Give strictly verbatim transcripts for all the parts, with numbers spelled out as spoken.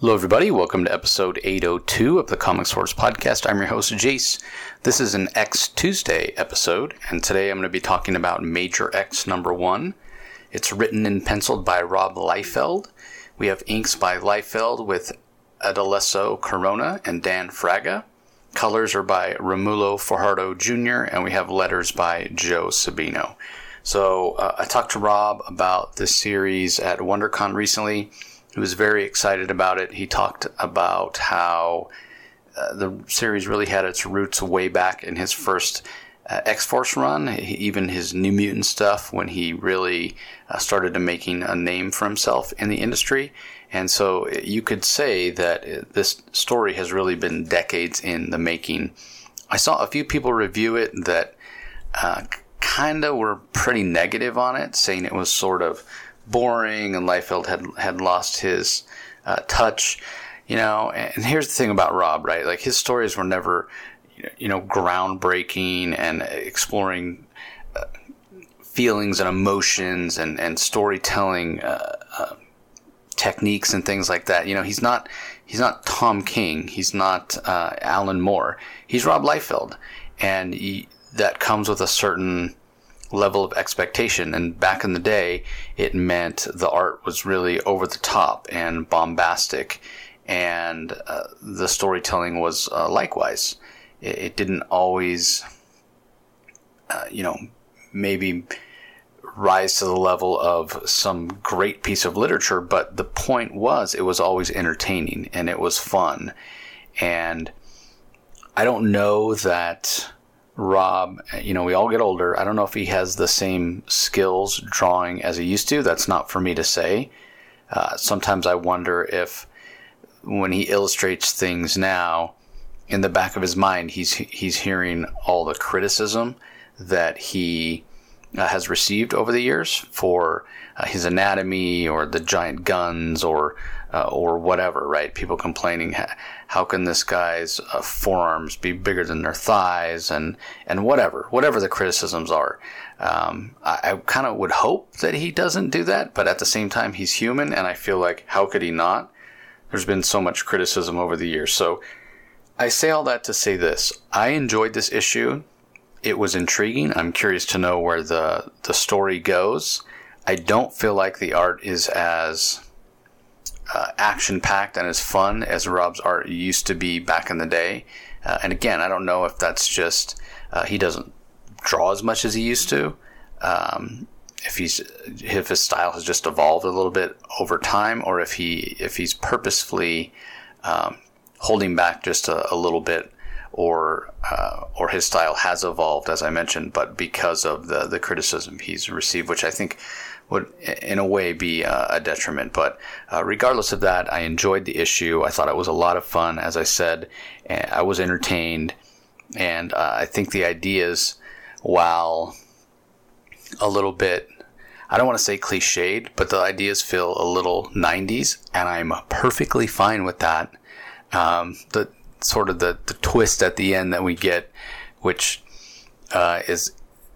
Hello everybody, welcome to episode eight oh two of the Comic Source Podcast. I'm your host, Jace. This is an X Tuesday episode, and today I'm going to be talking about Major X number one. It's written and penciled by Rob Liefeld. We have inks by Liefeld with Adeleso Corona and Dan Fraga. Colors are by Romulo Fajardo Junior, and we have letters by Joe Sabino. So uh, I talked to Rob about this series at WonderCon recently. He was very excited about it. He talked about how uh, the series really had its roots way back in his first uh, X-Force run, he, even his New Mutant stuff, when he really uh, started to making a name for himself in the industry. And so you could say that this story has really been decades in the making. I saw a few people review it that uh, kind of were pretty negative on it, saying it was sort of boring and Liefeld had had lost his uh, touch, you know. And here's the thing about Rob, right? Like, his stories were never, you know, groundbreaking and exploring uh, feelings and emotions and and storytelling uh, uh, techniques and things like that. You know, he's not he's not Tom King, he's not uh, Alan Moore. He's Rob Liefeld, and he, that comes with a certain level of expectation. And back in the day, it meant the art was really over the top and bombastic, and uh, the storytelling was uh, likewise. It, it didn't always, uh, you know, maybe rise to the level of some great piece of literature, but the point was it was always entertaining and it was fun. And I don't know that Rob, you know, we all get older. I don't know if he has the same skills drawing as he used to. That's not for me to say. Uh, sometimes I wonder if when he illustrates things now, in the back of his mind, he's he's hearing all the criticism that he uh, has received over the years for uh, his anatomy or the giant guns or uh, or whatever, right? People complaining, how can this guy's uh, forearms be bigger than their thighs, and and whatever, whatever the criticisms are. Um, I, I kind of would hope that he doesn't do that, but at the same time, he's human, and I feel like, how could he not? There's been so much criticism over the years. So I say all that to say this. I enjoyed this issue. It was intriguing. I'm curious to know where the, the story goes. I don't feel like the art is as uh, action-packed and as fun as Rob's art used to be back in the day. Uh, and again, I don't know if that's just uh, he doesn't draw as much as he used to. Um, if he's if his style has just evolved a little bit over time, or if he if he's purposefully um, holding back just a, a little bit, or uh, or his style has evolved, as I mentioned, but because of the, the criticism he's received, which I think would in a way be a, a detriment. But uh, regardless of that, I enjoyed the issue. I thought it was a lot of fun. As I said, I was entertained, and uh, I think the ideas, while a little bit, I don't want to say cliched, but the ideas feel a little nineties, and I'm perfectly fine with that. Um, the sort of the, the twist at the end that we get, which uh, is,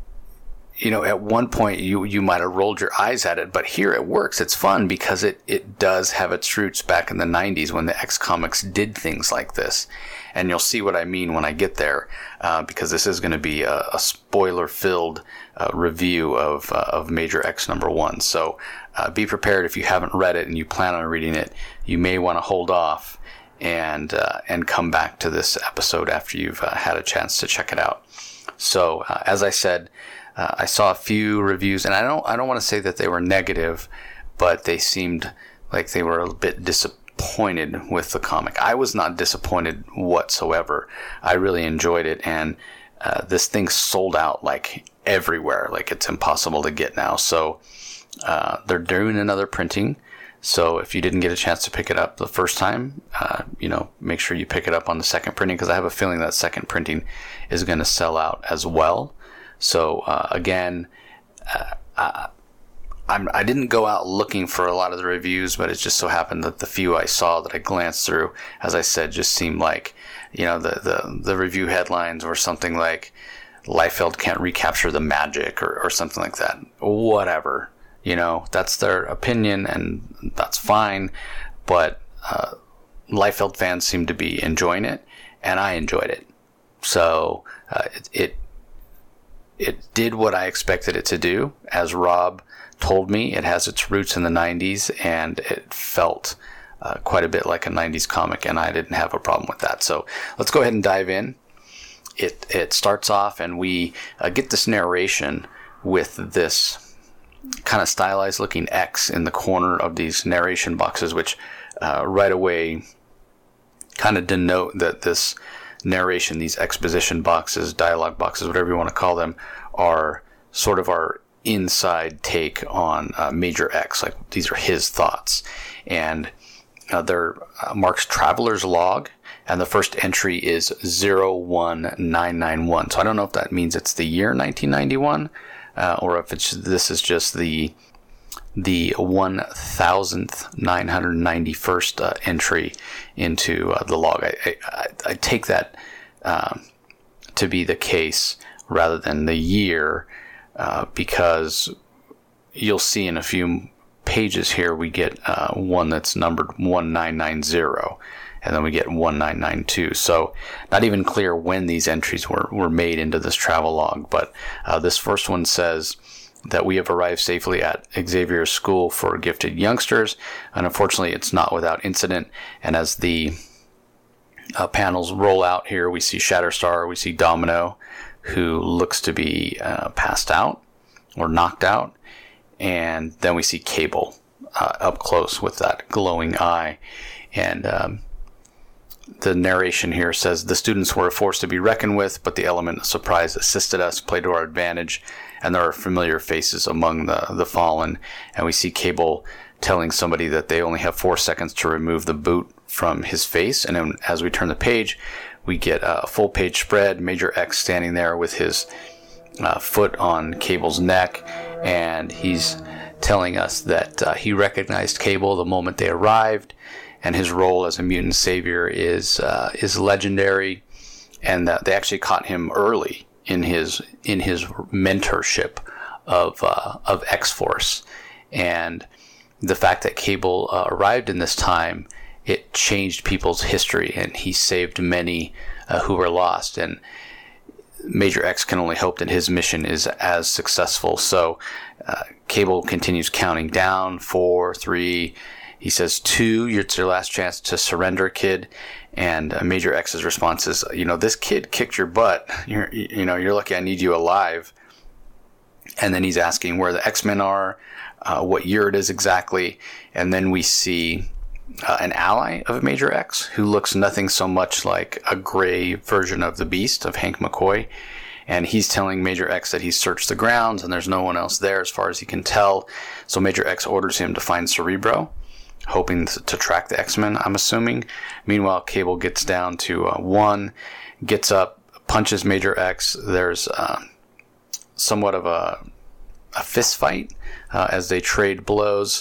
you know, at one point you, you might have rolled your eyes at it, but here it works. It's fun because it, it does have its roots back in the nineties when the X Comics did things like this. And you'll see what I mean when I get there, uh, because this is going to be a, a spoiler-filled uh, review of uh, of Major X number one. So uh, be prepared. If you haven't read it and you plan on reading it, you may want to hold off and uh, and come back to this episode after you've uh, had a chance to check it out. So uh, as I said, uh, I saw a few reviews, and I don't I don't want to say that they were negative, but they seemed like they were a bit disappointed with the comic. I was not disappointed whatsoever. I really enjoyed it, and uh, this thing sold out like everywhere. Like, it's impossible to get now. So uh, they're doing another printing. So if you didn't get a chance to pick it up the first time, uh, you know, make sure you pick it up on the second printing, because I have a feeling that second printing is going to sell out as well. So uh, again, uh, I, I'm, I didn't go out looking for a lot of the reviews, but it just so happened that the few I saw that I glanced through, as I said, just seemed like, you know, the, the, the review headlines were something like, Liefeld can't recapture the magic, or, or something like that. Whatever. You know, that's their opinion, and that's fine. But uh, Liefeld fans seem to be enjoying it, and I enjoyed it. So uh, it, it it did what I expected it to do. As Rob told me, it has its roots in the nineties, and it felt uh, quite a bit like a nineties comic, and I didn't have a problem with that. So let's go ahead and dive in. It it starts off, and we uh, get this narration with this kind of stylized looking X in the corner of these narration boxes, which uh, right away kind of denote that this narration, these exposition boxes, dialogue boxes, whatever you want to call them, are sort of our inside take on uh, Major X. Like, these are his thoughts. And uh, they're uh, Mark's traveler's log, and the first entry is zero one nine nine one. So I don't know if that means it's the year nineteen ninety-one, uh, or if it's this is just the the one thousandth nine hundred ninety-first uh, entry into uh, the log. I, I, I take that um, to be the case rather than the year, uh, because you'll see in a few pages here we get uh, one that's numbered one nine nine zero, and then we get one nine nine two. So not even clear when these entries were, were made into this travel log, but uh, this first one says that we have arrived safely at Xavier's School for Gifted Youngsters, and unfortunately it's not without incident. And as the uh, panels roll out here, we see Shatterstar, we see Domino, who looks to be uh, passed out or knocked out, and then we see Cable uh, up close with that glowing eye. And um, the narration here says, the students were a force to be reckoned with, but the element of surprise assisted us, played to our advantage, and there are familiar faces among the, the fallen. And we see Cable telling somebody that they only have four seconds to remove the boot from his face. And then as we turn the page, we get a full page spread, Major X standing there with his uh, foot on Cable's neck, and he's telling us that uh, he recognized Cable the moment they arrived, and his role as a mutant savior is uh, is legendary, and that they actually caught him early in his in his mentorship of uh, of X-Force. And the fact that Cable uh, arrived in this time, it changed people's history, and he saved many uh, who were lost. And Major X can only hope that his mission is as successful. So uh, Cable continues counting down, four, three. He says, two, it's your last chance to surrender, kid. And uh, Major X's response is, you know, this kid kicked your butt. You're, you know, you're lucky I need you alive. And then he's asking where the X-Men are, uh, what year it is exactly. And then we see uh, an ally of Major X who looks nothing so much like a gray version of the Beast, of Hank McCoy. And he's telling Major X that he's searched the grounds and there's no one else there as far as he can tell. So Major X orders him to find Cerebro, hoping to track the X-Men, I'm assuming. Meanwhile, Cable gets down to uh, one, gets up, punches Major X. There's uh, somewhat of a, a fist fight uh, as they trade blows.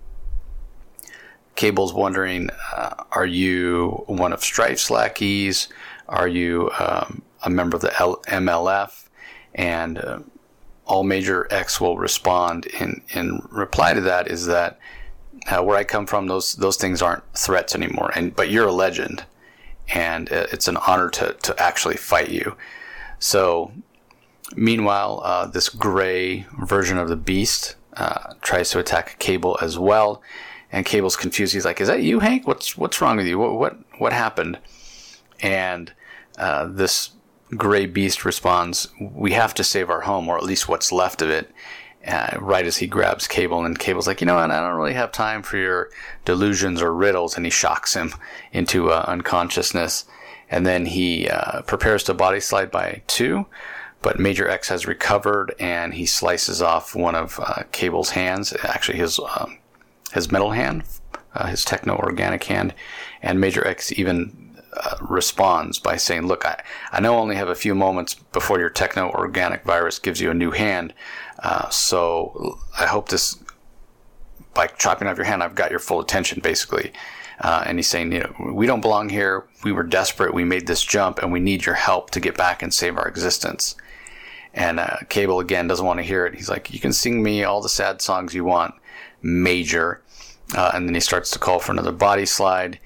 Cable's wondering, uh, are you one of Strife's lackeys? Are you um, a member of the L- M L F? And uh, all Major X will respond in, in reply to that is that Uh, where I come from, those those things aren't threats anymore. And but you're a legend, and it's an honor to, to actually fight you. So, meanwhile, uh, this gray version of the Beast uh, tries to attack Cable as well, and Cable's confused. He's like, "Is that you, Hank? What's what's wrong with you? What what what happened?" And uh, this gray Beast responds, "We have to save our home, or at least what's left of it." Uh, right as he grabs Cable, and Cable's like, you know what, I don't really have time for your delusions or riddles, and he shocks him into uh, unconsciousness. And then he uh, prepares to body slide by two, but Major X has recovered, and he slices off one of uh, Cable's hands, actually his um, his metal hand, uh, his techno-organic hand, and Major X even uh, responds by saying, look, I, I know I only have a few moments before your techno-organic virus gives you a new hand, Uh, so I hope this, by chopping off your hand, I've got your full attention, basically. Uh, and he's saying, you know, we don't belong here. We were desperate. We made this jump, and we need your help to get back and save our existence. And uh, Cable, again, doesn't want to hear it. He's like, you can sing me all the sad songs you want, Major. Uh, and then he starts to call for another body slide.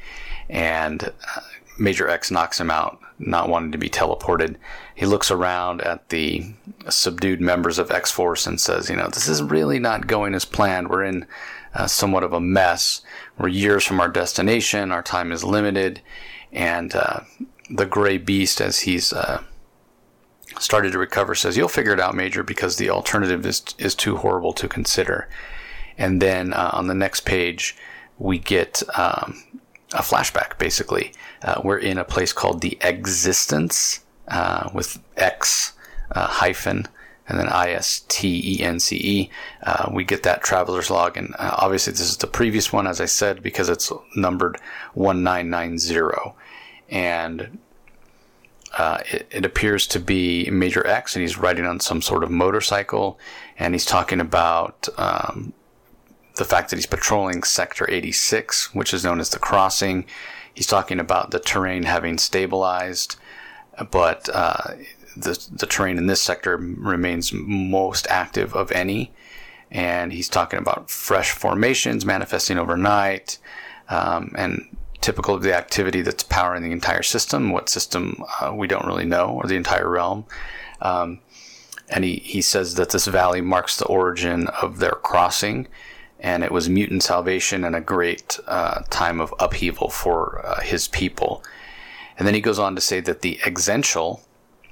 and uh, Major X knocks him out, not wanting to be teleported. He looks around at the subdued members of X-Force and says, you know, this is really not going as planned. We're in uh, somewhat of a mess. We're years from our destination. Our time is limited. And uh, the Gray Beast, as he's uh, started to recover, says, you'll figure it out, Major, because the alternative is, is too horrible to consider. And then uh, on the next page, we get um, a flashback, basically. Uh, we're in a place called the Existence, uh, with X uh, hyphen and then I S T E N C E. Uh, we get that traveler's log, and uh, obviously this is the previous one, as I said, because it's numbered one nine nine zero. And uh, it, it appears to be Major X, and he's riding on some sort of motorcycle, and he's talking about um, the fact that he's patrolling Sector eighty-six, which is known as the Crossing. He's talking about the terrain having stabilized, but uh, the the terrain in this sector remains most active of any. And he's talking about fresh formations manifesting overnight, um, and typical of the activity that's powering the entire system. What system, uh, we don't really know, or the entire realm. Um, and he, he says that this valley marks the origin of their crossing, and it was mutant salvation and a great uh, time of upheaval for uh, his people. And then he goes on to say that the Exential,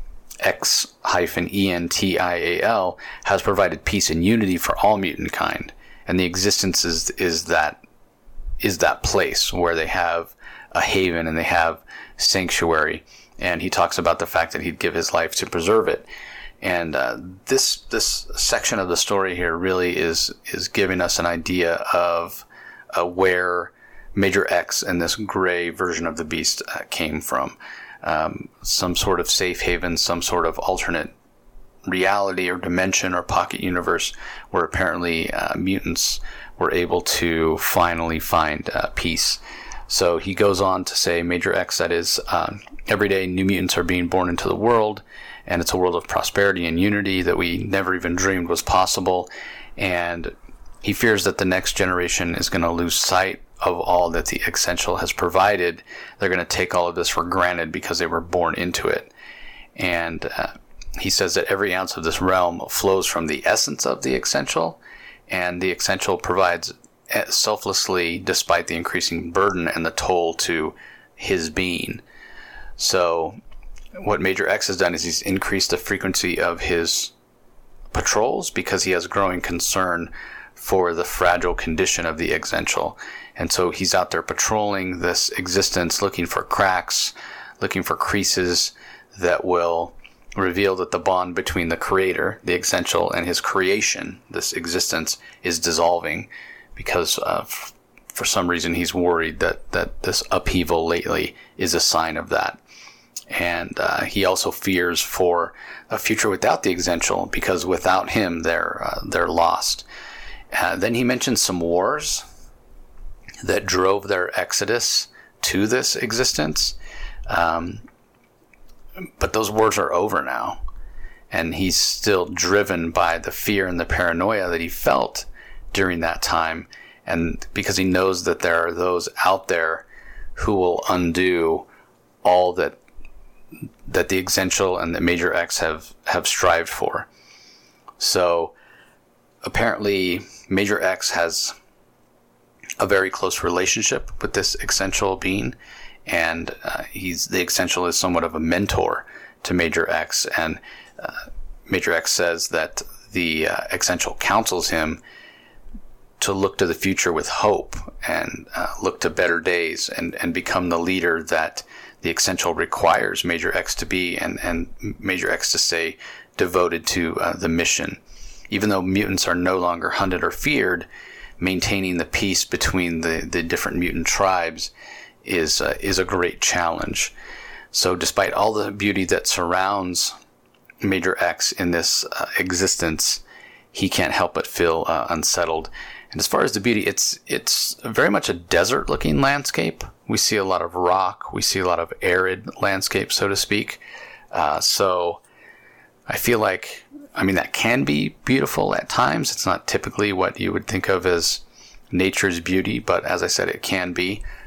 X hyphen E N T I A L, has provided peace and unity for all mutant kind. And the Existence is, is that is that place where they have a haven and they have sanctuary. And he talks about the fact that he'd give his life to preserve it. And uh, this this section of the story here really is is giving us an idea of uh, where Major X and this gray version of the Beast uh, came from. Um, some sort of safe haven, some sort of alternate reality or dimension or pocket universe where apparently uh, mutants were able to finally find uh, peace. So he goes on to say, Major X, that is, um, every day new mutants are being born into the world, and it's a world of prosperity and unity that we never even dreamed was possible. And he fears that the next generation is going to lose sight of all that the Essential has provided. They're going to take all of this for granted because they were born into it. And uh, he says that every ounce of this realm flows from the essence of the Essential, and the Essential provides selflessly despite the increasing burden and the toll to his being. So what Major X has done is he's increased the frequency of his patrols because he has growing concern for the fragile condition of the Essential. And so he's out there patrolling this existence, looking for cracks, looking for creases that will reveal that the bond between the creator, the Essential, and his creation, this existence, is dissolving, because uh, f- for some reason he's worried that, that this upheaval lately is a sign of that. And uh, he also fears for a future without the Essential, because without him they're uh, they're lost. Uh, then he mentions some wars that drove their exodus to this existence. Um, but those wars are over now. And he's still driven by the fear and the paranoia that he felt during that time. And because he knows that there are those out there who will undo all that that the Essential and the Major X have, have strived for. So apparently Major X has a very close relationship with this Essential being, and uh, he's the Essential is somewhat of a mentor to Major X, and uh, Major X says that the uh, Essential counsels him to look to the future with hope and uh, look to better days and, and become the leader that the Essential requires Major X to be, and, and Major X to stay devoted to uh, the mission. Even though mutants are no longer hunted or feared, maintaining the peace between the, the different mutant tribes is uh, is a great challenge. So despite all the beauty that surrounds Major X in this uh, existence, he can't help but feel uh, unsettled. And as far as the beauty, it's it's very much a desert-looking landscape. We see a lot of rock. We see a lot of arid landscape, so to speak. Uh, so I feel like, I mean, that can be beautiful at times. It's not typically what you would think of as nature's beauty, but as I said, it can be.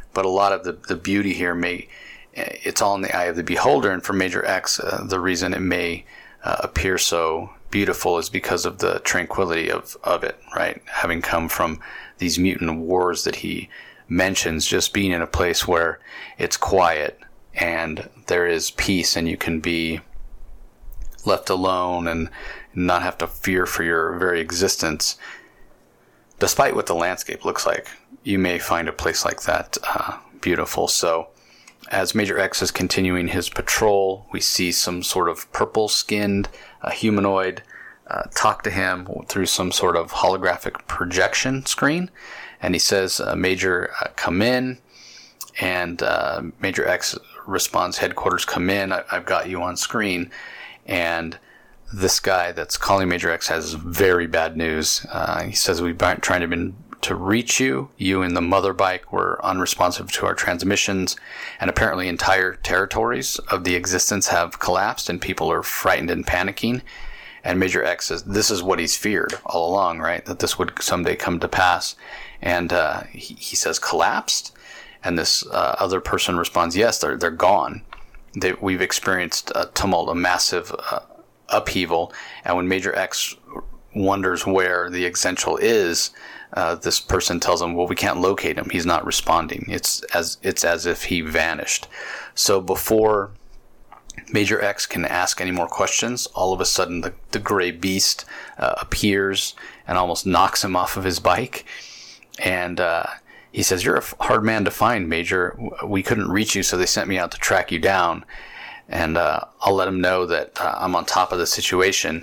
but a lot of the, the beauty here may, it's all in the eye of the beholder. And for Major X, uh, the reason it may uh, appear so beautiful is because of the tranquility of, of it, right? Having come from these mutant wars that he mentions, just being in a place where it's quiet and there is peace and you can be left alone and not have to fear for your very existence. Despite what the landscape looks like, you may find a place like that uh, beautiful. So as Major X is continuing his patrol, we see some sort of purple-skinned uh, humanoid uh, talk to him through some sort of holographic projection screen. And he says, uh, Major, uh, come in. And uh, Major X responds, headquarters, come in. I- I've got you on screen. And this guy that's calling Major X has very bad news. Uh, he says, we've been trying to, been, to reach you. You and the mother bike were unresponsive to our transmissions. And apparently entire territories of the existence have collapsed and people are frightened and panicking. And Major X says, this is what he's feared all along, right? That this would someday come to pass. And uh, he, he says, collapsed? And this uh, other person responds, yes, they're, they're gone. They, we've experienced a tumult, a massive uh, upheaval. And when Major X wonders where the Essential is, uh, this person tells him, well, we can't locate him. He's not responding. It's as it's as if he vanished. So before Major X can ask any more questions, all of a sudden the, the gray beast uh, appears and almost knocks him off of his bike. And uh, he says, you're a hard man to find, Major. We couldn't reach you, so they sent me out to track you down. And uh, I'll let him know that uh, I'm on top of the situation.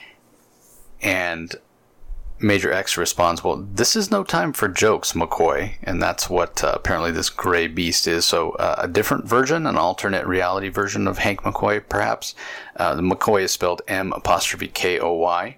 And Major X responds, well, this is no time for jokes, McCoy. And that's what uh, apparently this gray beast is. So uh, a different version, an alternate reality version of Hank McCoy, perhaps. Uh, the McCoy is spelled M apostrophe K O Y.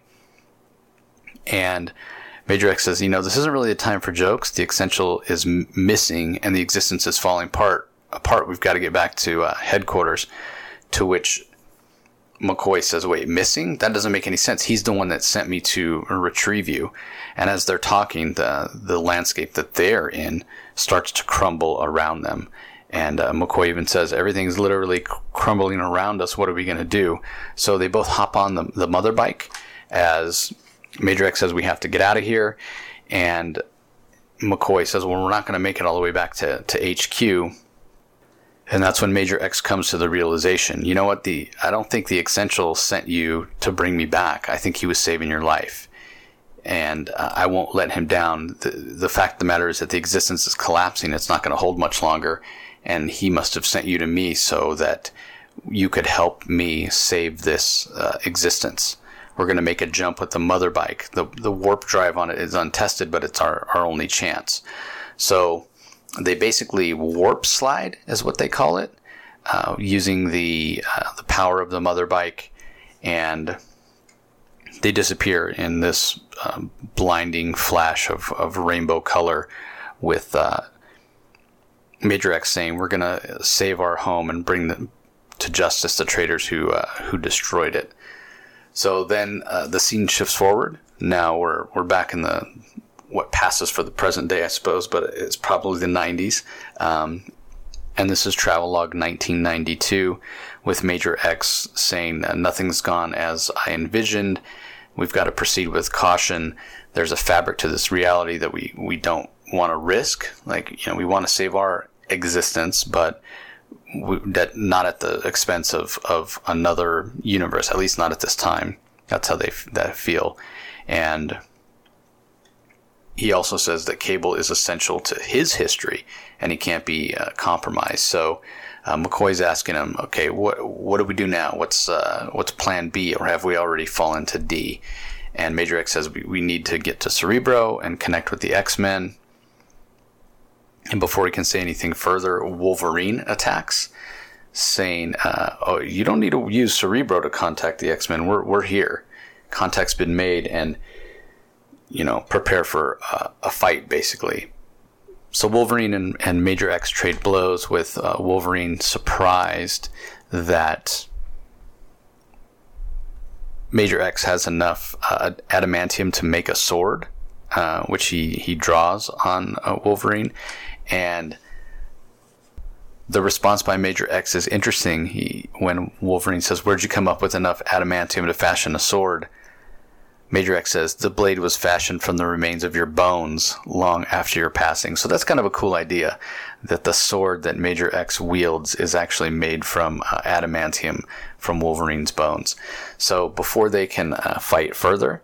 And Major X says, you know, this isn't really a time for jokes. The Essential is m- missing and the existence is falling apart. apart. We've got to get back to uh, headquarters. To which McCoy says, wait, missing? That doesn't make any sense. He's the one that sent me to retrieve you. And as they're talking, the the landscape that they're in starts to crumble around them. And uh, McCoy even says, everything's literally crumbling around us. What are we going to do? So they both hop on the, the mother bike as Major X says, we have to get out of here. And McCoy says, well, we're not going to make it all the way back to, to H Q. And that's when Major X comes to the realization, you know what, the I don't think the Essential sent you to bring me back. I think he was saving your life. And uh, I won't let him down. The, the fact of the matter is that the existence is collapsing. It's not going to hold much longer. And he must have sent you to me so that you could help me save this uh, existence. We're going to make a jump with the mother bike. The, the warp drive on it is untested, but it's our, our only chance. So they basically warp slide, is what they call it, uh, using the uh, the power of the mother bike, and they disappear in this uh, blinding flash of, of rainbow color with uh, Major X saying, we're going to save our home and bring them to justice the traitors who uh, who destroyed it. So then uh, the scene shifts forward. Now we're we're back in the what passes for the present day, I suppose, but it's probably the nineties. Um, and this is Travelogue nineteen ninety-two with Major X saying, uh, nothing's gone as I envisioned. We've got to proceed with caution. There's a fabric to this reality that we, we don't want to risk. Like, you know, we want to save our existence, but we, that not at the expense of, of another universe, at least not at this time. That's how they that feel. And he also says that Cable is essential to his history, and he can't be uh, compromised. So uh, McCoy's asking him, okay, what what do we do now? What's uh, what's plan B, or have we already fallen to D? And Major X says we, we need to get to Cerebro and connect with the X-Men. And before he can say anything further, Wolverine attacks, saying, uh, oh, you don't need to use Cerebro to contact the X-Men. We're, we're here. Contact's been made, and you know, prepare for uh, a fight, basically. So Wolverine and, and Major X trade blows, with uh, Wolverine surprised that Major X has enough uh, adamantium to make a sword, uh, which he, he draws on uh, Wolverine. And the response by Major X is interesting. He, when Wolverine says, "Where'd you come up with enough adamantium to fashion a sword?" Major X says, "The blade was fashioned from the remains of your bones long after your passing." So that's kind of a cool idea, that the sword that Major X wields is actually made from uh, adamantium from Wolverine's bones. So before they can uh, fight further,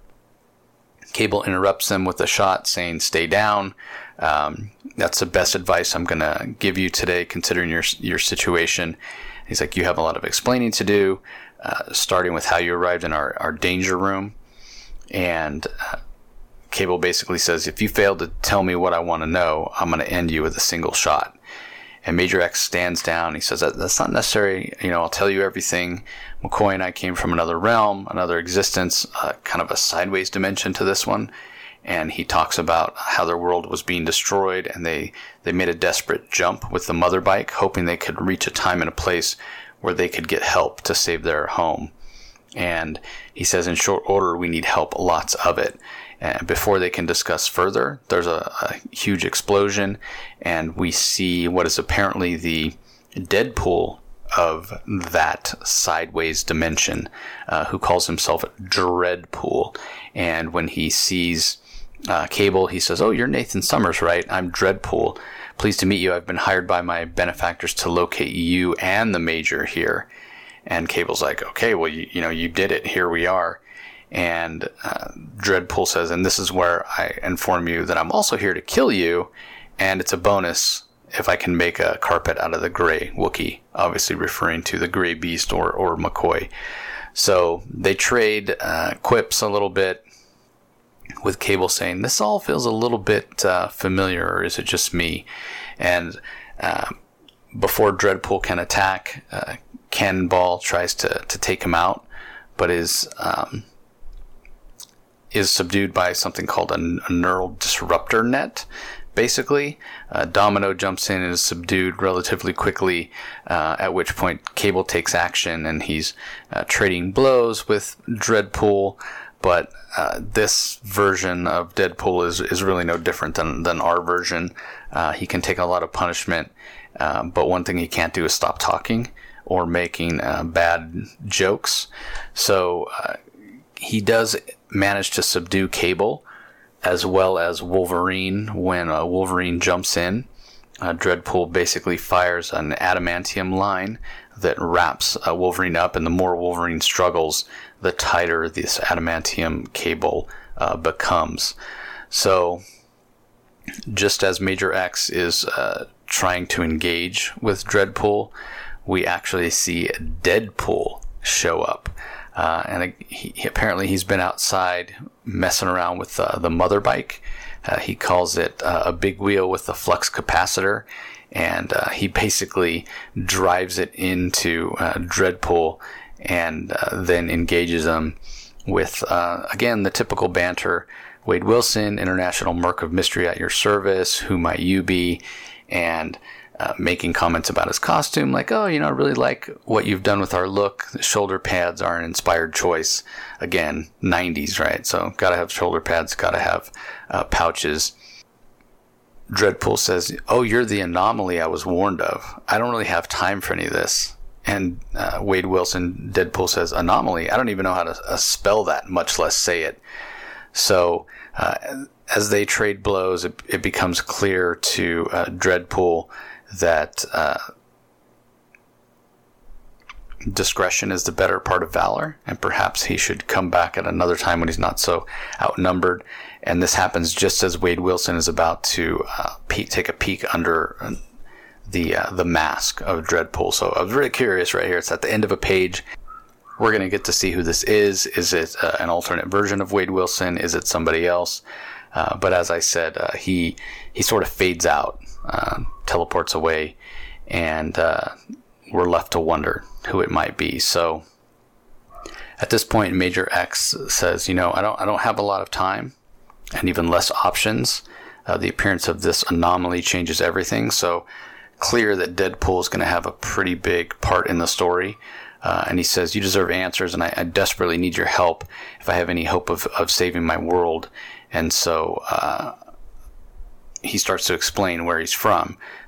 Cable interrupts them with a shot saying, "Stay down. Um, that's the best advice I'm going to give you today, considering your your situation." He's like, "You have a lot of explaining to do, uh, starting with how you arrived in our, our danger room." And uh, Cable basically says, "If you fail to tell me what I want to know, I'm going to end you with a single shot." And Major X stands down. He says, that, "That's not necessary. You know, I'll tell you everything. McCoy and I came from another realm, another existence, uh, kind of a sideways dimension to this one." And he talks about how their world was being destroyed, and they, they made a desperate jump with the mother bike, hoping they could reach a time and a place where they could get help to save their home. And he says, in short order, we need help, lots of it. And before they can discuss further, there's a, a huge explosion, and we see what is apparently the Deadpool of that sideways dimension, uh, who calls himself Dreadpool. And when he sees uh, Cable, he says, "Oh, you're Nathan Summers, right? I'm Dreadpool. Pleased to meet you. I've been hired by my benefactors to locate you and the Major here." And Cable's like, "Okay, well, you, you know, you did it. Here we are." And uh, Dreadpool says, "And this is where I inform you that I'm also here to kill you, and it's a bonus if I can make a carpet out of the gray Wookiee," obviously referring to the gray beast or, or McCoy. So they trade uh, quips a little bit, with Cable saying, "This all feels a little bit uh, familiar, or is it just me?" And uh, before Dreadpool can attack, uh, Cannonball tries to, to take him out, but is um, is subdued by something called a, a neural disruptor net. Basically, uh, Domino jumps in and is subdued relatively quickly, uh, at which point Cable takes action, and he's uh, trading blows with Dreadpool. But uh, this version of Deadpool is, is really no different than, than our version. Uh, he can take a lot of punishment, uh, but one thing he can't do is stop talking or making uh, bad jokes. So uh, he does manage to subdue Cable, as well as Wolverine. When uh, Wolverine jumps in, uh, Dreadpool basically fires an adamantium line that wraps uh, Wolverine up, and the more Wolverine struggles, the tighter this adamantium cable uh, becomes. So, just as Major X is uh, trying to engage with Dreadpool, we actually see Deadpool show up. Uh, and he, he, apparently he's been outside messing around with uh, the mother bike. Uh, he calls it uh, a big wheel with a flux capacitor. And uh, he basically drives it into uh, Dreadpool and uh, then engages him with, uh, again, the typical banter. "Wade Wilson, International Merc of Mystery at your service. Who might you be?" And uh, making comments about his costume, like, "Oh, you know, I really like what you've done with our look. The shoulder pads are an inspired choice." Again, nineties, right? So gotta have shoulder pads, gotta have uh, pouches. Dreadpool says, "Oh, you're the anomaly I was warned of. I don't really have time for any of this." And uh, Wade Wilson, Deadpool says, "Anomaly? I don't even know how to uh, spell that, much less say it." So uh, as they trade blows, it, it becomes clear to uh, Dreadpool that uh, discretion is the better part of valor, and perhaps he should come back at another time when he's not so outnumbered. And this happens just as Wade Wilson is about to uh, peek, take a peek under the uh, the mask of Dreadpool. So I was really curious right here. It's at the end of a page. We're going to get to see who this is. Is it uh, an alternate version of Wade Wilson? Is it somebody else? Uh, but as I said, uh, he he sort of fades out, uh, teleports away, and uh, we're left to wonder who it might be. So at this point, Major X says, "You know, I don't I don't have a lot of time, and even less options. Uh, the appearance of this anomaly changes everything. So clear that Deadpool is going to have a pretty big part in the story." Uh, and he says, "You deserve answers, and I, I desperately need your help if I have any hope of, of saving my world." And so uh, he starts to explain where he's from.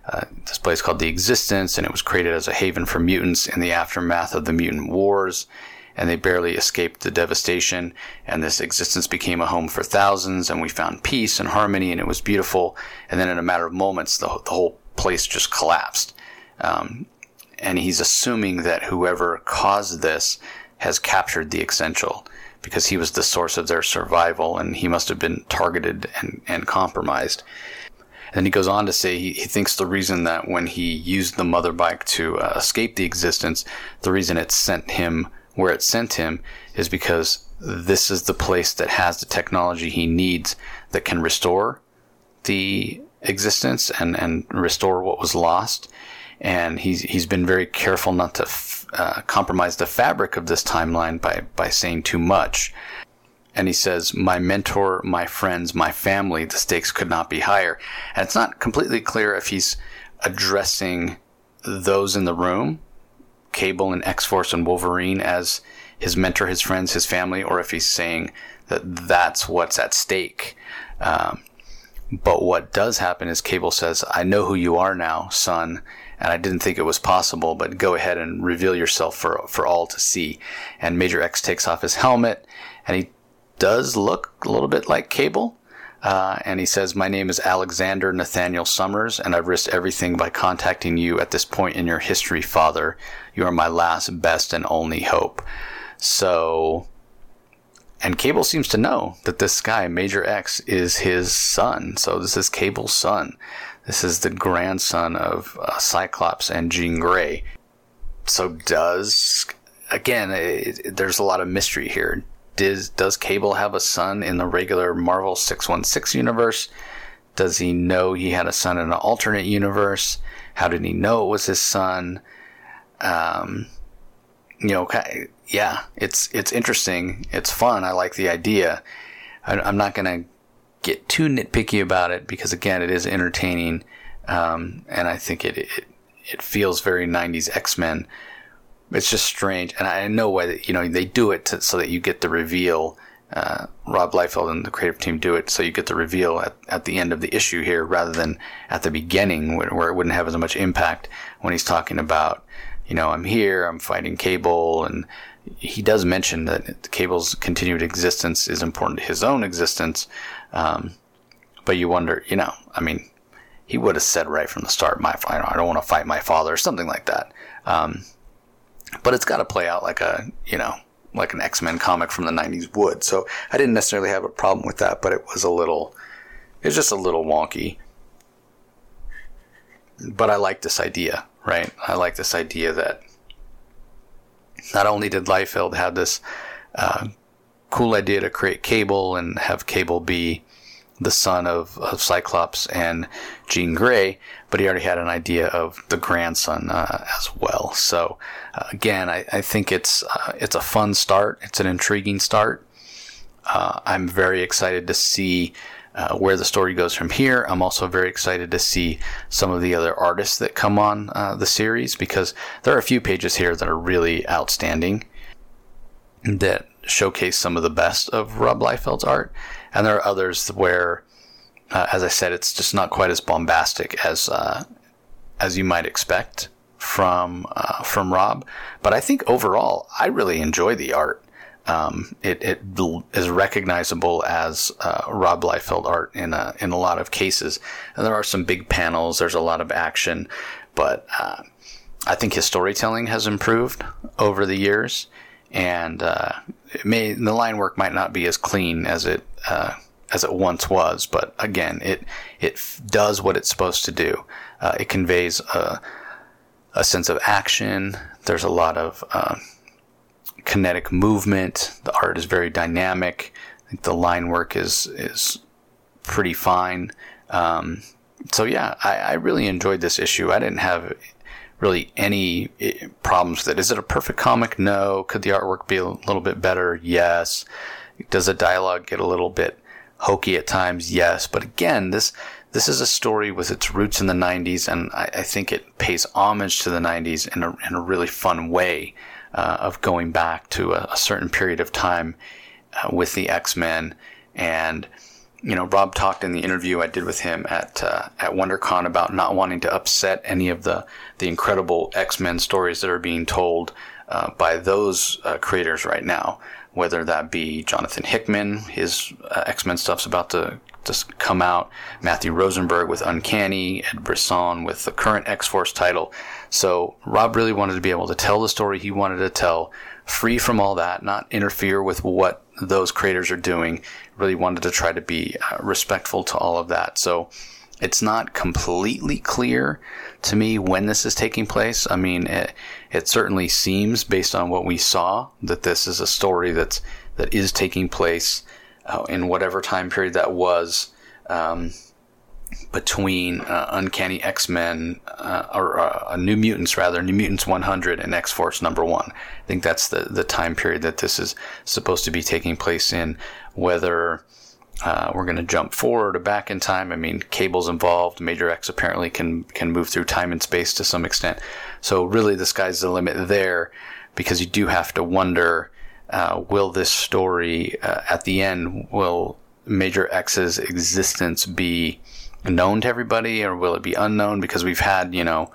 uh, this place called the Existence, and it was created as a haven for mutants in the aftermath of the mutant wars, and they barely escaped the devastation, and this Existence became a home for thousands, and we found peace and harmony, and it was beautiful. And then in a matter of moments, the, the whole place just collapsed. Um, and he's assuming that whoever caused this has captured the Essential, because he was the source of their survival, and he must have been targeted and, and compromised. And he goes on to say he, he thinks the reason that when he used the mother bike to uh, escape the Existence, the reason it sent him where it sent him is because this is the place that has the technology he needs that can restore the Existence and, and restore what was lost. And he's he's been very careful not to f- uh, compromise the fabric of this timeline by, by saying too much. And he says, my mentor, my friends, my family, the stakes could not be higher. And it's not completely clear if he's addressing those in the room, Cable and X-Force and Wolverine, as his mentor, his friends, his family, or if he's saying that that's what's at stake. Um, but what does happen is Cable says, I know who you are now, son, and I didn't think it was possible, but go ahead and reveal yourself for for all to see. And Major X takes off his helmet, and he does look a little bit like Cable. Uh, and he says, my name is Alexander Nathaniel Summers, and I've risked everything by contacting you at this point in your history, Father. You are my last, best, and only hope. So, and Cable seems to know that this guy, Major X, is his son. So this is Cable's son. This is the grandson of uh, Cyclops and Jean Grey. So does, again, it, it, there's a lot of mystery here. Does, does Cable have a son in the regular Marvel six one six universe? Does he know he had a son in an alternate universe? How did he know it was his son? Um, you know, yeah, it's it's interesting. It's fun. I like the idea. I, I'm not going to get too nitpicky about it because, again, it is entertaining, um, and I think it, it it feels very nineties X-Men. It's just strange, and I know why that, you know, they do it to, so that you get the reveal. Uh, Rob Liefeld and the creative team do it so you get the reveal at, at the end of the issue here, rather than at the beginning where, where it wouldn't have as much impact when he's talking about, you know, I'm here, I'm fighting Cable, and he does mention that Cable's continued existence is important to his own existence. Um, but you wonder, you know, I mean, he would have said right from the start, my, I don't want to fight my father, or something like that. Um, But it's got to play out like a, you know, like an X-Men comic from the nineties would. So I didn't necessarily have a problem with that, but it was a little, it was just a little wonky. But I like this idea, right? I like this idea that not only did Liefeld have this uh, cool idea to create Cable and have Cable be the son of, of Cyclops and Jean Grey, but he already had an idea of the grandson uh, as well. So uh, again, I, I think it's uh, it's a fun start. It's an intriguing start. Uh, I'm very excited to see uh, where the story goes from here. I'm also very excited to see some of the other artists that come on uh, the series, because there are a few pages here that are really outstanding that showcase some of the best of Rob Liefeld's art. And there are others where, uh, as I said, it's just not quite as bombastic as uh, as you might expect from uh, from Rob. But I think overall, I really enjoy the art. Um, it, it is recognizable as uh, Rob Liefeld art in a, in a lot of cases. And there are some big panels. There's a lot of action. But uh, I think his storytelling has improved over the years. And uh, it may, the line work might not be as clean as it uh, as it once was, but again, it it f- does what it's supposed to do. Uh, it conveys a, a sense of action. There's a lot of uh, kinetic movement. The art is very dynamic. I think the line work is is pretty fine. Um, so yeah, I, I really enjoyed this issue. I didn't have really any problems with it. Is it a perfect comic? No. Could the artwork be a little bit better? Yes. Does the dialogue get a little bit hokey at times? Yes. But again, this this is a story with its roots in the nineties, and I, I think it pays homage to the nineties in a, in a really fun way uh, of going back to a, a certain period of time uh, with the X-Men. And you know, Rob talked in the interview I did with him at uh, at WonderCon about not wanting to upset any of the, the incredible X-Men stories that are being told uh, by those uh, creators right now, whether that be Jonathan Hickman, his uh, X-Men stuff's about to, to come out, Matthew Rosenberg with Uncanny, Ed Brisson with the current X-Force title. So Rob really wanted to be able to tell the story he wanted to tell, free from all that, not interfere with what those creators are doing. Really wanted to try to be uh, respectful to all of that. So it's not completely clear to me when this is taking place. I mean, it, it certainly seems, based on what we saw, that this is a story that's that is taking place uh, in whatever time period that was, um, between uh, Uncanny X-Men, uh, or uh, New Mutants rather, New Mutants one hundred and X-Force number one. I think that's the, the time period that this is supposed to be taking place in. Whether uh, we're going to jump forward or back in time, I mean, Cable's involved. Major X apparently can can move through time and space to some extent. So really, the sky's the limit there, because you do have to wonder, uh, will this story, uh, at the end, will Major X's existence be known to everybody, or will it be unknown? Because we've had, you know,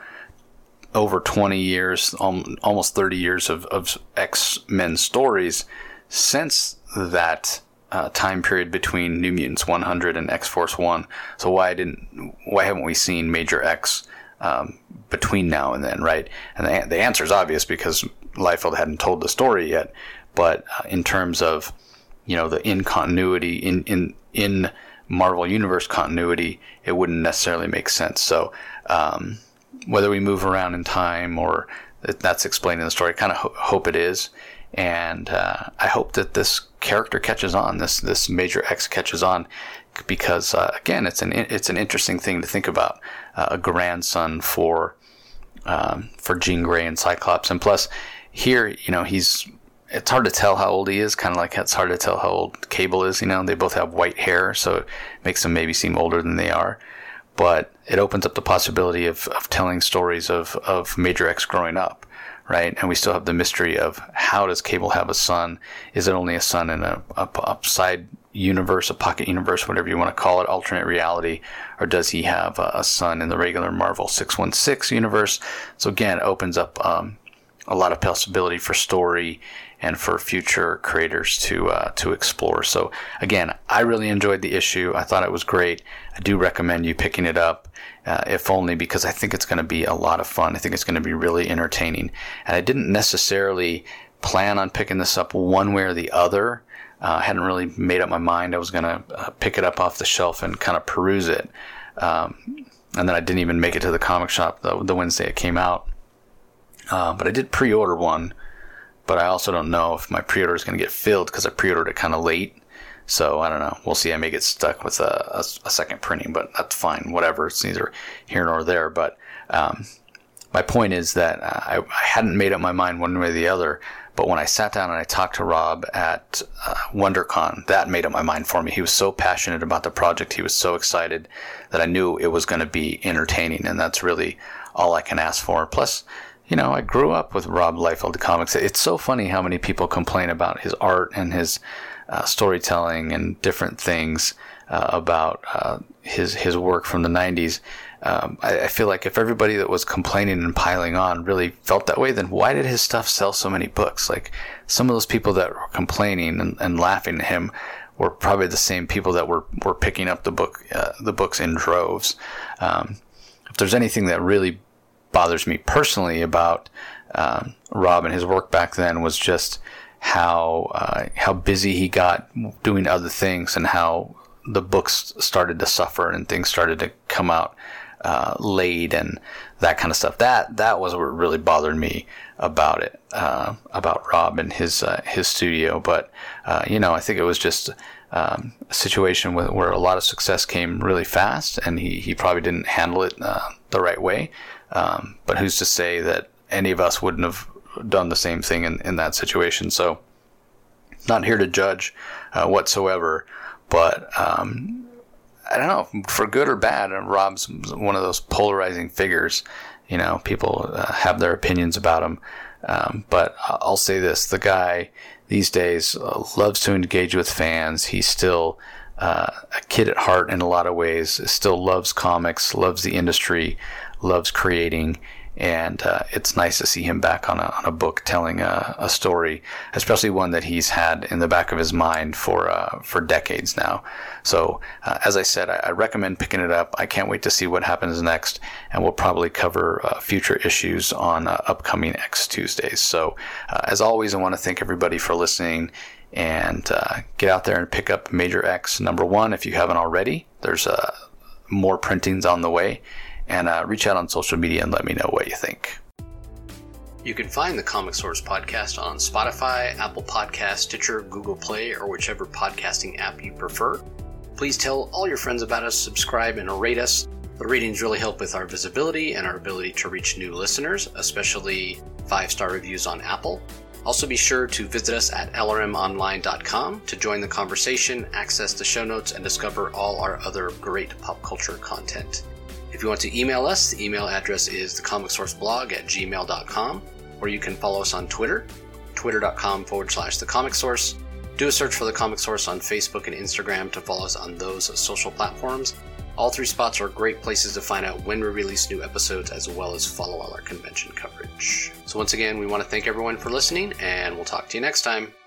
over twenty years, almost thirty years of, of X-Men stories since that uh, time period between New Mutants one hundred and X-Force one. So why didn't, why haven't we seen Major X um, between now and then, right? And the, the answer is obvious, because Liefeld hadn't told the story yet. But uh, in terms of, you know, the in continuity in in in Marvel Universe continuity, it wouldn't necessarily make sense. So um, whether we move around in time or that's explained in the story, I kind of ho- hope it is. And uh, I hope that this character catches on, this this Major X catches on, because uh, again, it's an it's an interesting thing to think about, uh, a grandson for um, for Jean Grey and Cyclops. And plus, here, you know, he's it's hard to tell how old he is, kind of like it's hard to tell how old Cable is. You know, they both have white hair, so it makes them maybe seem older than they are. But it opens up the possibility of, of telling stories of, of Major X growing up, right? And we still have the mystery of, how does Cable have a son? Is it only a son in a, a, a side universe, a pocket universe, whatever you want to call it, alternate reality? Or does he have a, a son in the regular Marvel six one six universe? So again, it opens up um, a lot of possibility for story and for future creators to uh, to explore. So again, I really enjoyed the issue. I thought it was great. I do recommend you picking it up, uh, if only because I think it's going to be a lot of fun. I think it's going to be really entertaining. And I didn't necessarily plan on picking this up one way or the other. Uh, I hadn't really made up my mind. I was going to uh, pick it up off the shelf and kind of peruse it. Um, and then I didn't even make it to the comic shop the, the Wednesday it came out. Uh, but I did pre-order one. But I also don't know if my pre-order is going to get filled, because I pre-ordered it kind of late. So I don't know. We'll see. I may get stuck with a, a, a second printing, but that's fine. Whatever. It's neither here nor there. But um, my point is that I, I hadn't made up my mind one way or the other. But when I sat down and I talked to Rob at uh, WonderCon, that made up my mind for me. He was so passionate about the project. He was so excited that I knew it was going to be entertaining. And that's really all I can ask for. Plus, you know, I grew up with Rob Liefeld comics. It's so funny how many people complain about his art and his uh, storytelling and different things uh, about uh, his his work from the nineties. Um, I, I feel like if everybody that was complaining and piling on really felt that way, then why did his stuff sell so many books? Like, some of those people that were complaining and, and laughing at him were probably the same people that were, were picking up the book uh, the books in droves. Um, if there's anything that really bothers me personally about um, Rob and his work back then, was just how uh, how busy he got doing other things, and how the books started to suffer and things started to come out uh, late and that kind of stuff. That that was what really bothered me about it, uh, about Rob and his uh, his studio. But uh, you know, I think it was just um, a situation where, where a lot of success came really fast, and he he probably didn't handle it uh, the right way. Um, but who's to say that any of us wouldn't have done the same thing in, in that situation? So, not here to judge uh, whatsoever, but um, I don't know, for good or bad, Rob's one of those polarizing figures. You know, people uh, have their opinions about him. Um, but I'll say this, the guy these days uh, loves to engage with fans. He still uh, a kid at heart in a lot of ways, still loves comics, loves the industry, loves creating. And uh, it's nice to see him back on a, on a book telling a, a story, especially one that he's had in the back of his mind for uh, for decades now. So, uh, as I said, I, I recommend picking it up. I can't wait to see what happens next, and we'll probably cover uh, future issues on uh, upcoming X Tuesdays. So, uh, as always, I want to thank everybody for listening, and uh, get out there and pick up Major X number one if you haven't already. There's uh, more printings on the way. And uh, reach out on social media and let me know what you think. You can find the Comic Source podcast on Spotify, Apple Podcasts, Stitcher, Google Play, or whichever podcasting app you prefer. Please tell all your friends about us, subscribe, and rate us. The ratings really help with our visibility and our ability to reach new listeners, especially five-star reviews on Apple. Also be sure to visit us at L R M online dot com to join the conversation, access the show notes, and discover all our other great pop culture content. If you want to email us, the email address is thecomicsourceblog at gmail dot com, or you can follow us on Twitter, twitter.com forward slash thecomicsource. Do a search for The Comic Source on Facebook and Instagram to follow us on those social platforms. All three spots are great places to find out when we release new episodes, as well as follow all our convention coverage. So once again, we want to thank everyone for listening, and we'll talk to you next time.